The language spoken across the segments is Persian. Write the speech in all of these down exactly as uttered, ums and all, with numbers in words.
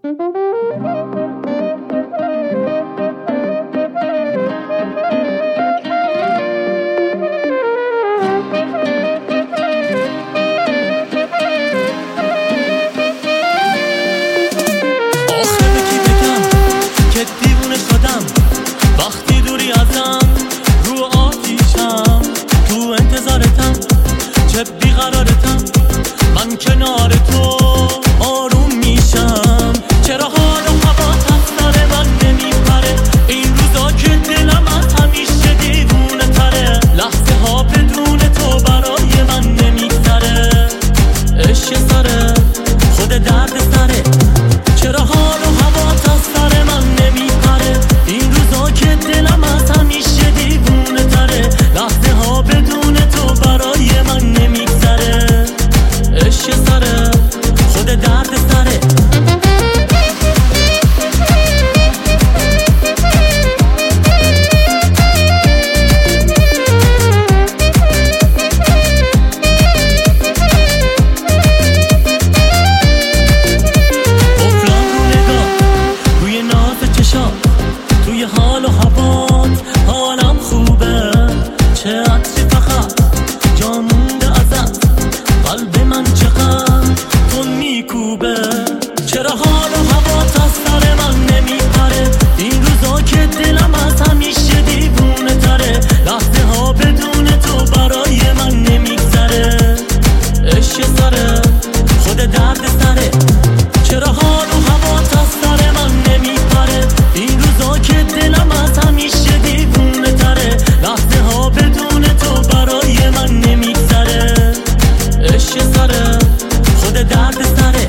وقتی دوری ازم رو آتیشم، تو انتظارتم، چه بیقرارتم، من کنار تو آروم میشم. چرا حال و هوات از سر من نمیپره، این روزا که دلم از همیشه دیوونه تره، لحظه ها بدون تو برای من نمیگذره. عشق سره خود درد سره، چرا حال و هوات از سر من نمیپره، این روزا که دلم از همیشه دیوونه تره، لحظه ها بدون تو برای من نمیگذره. عشق سره خود درد سره. توی حال و هوات حالم خوبه، چه عطری فقط جا مونده ازت، قلب من چقدر تون میکوبه. چرا حال و هوات از سر من نمیپره، این روزا که دلم از همیشه دیوونه تره، لحظه ها بدون تو برای من نمیگذره. عشق سره خود درد سره، چرا حال و هوات از سر من نمیپره، این روزا که دلم از همیشه دیوونه تره، لحظه ها بدون تو برای من نمیگذره. عشق سره خود درد سره.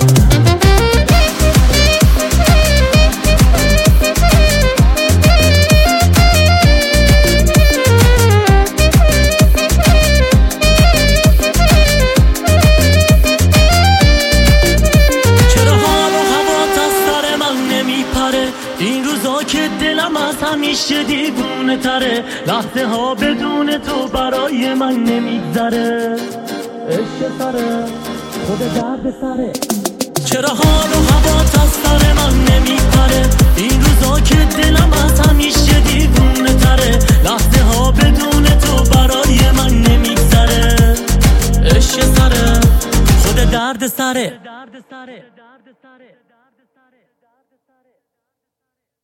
این روزا که دلم از همیشه دیوونه تره، لحظه ها بدون تو برای من نمیگذره. عشق سره خود درد سره، چرا حال و هوات از سر من نمیپره، این روزا که دلم از همیشه دیوونه تره، لحظه ها بدون تو برای من نمیگذره. عشق سره خود درد سره.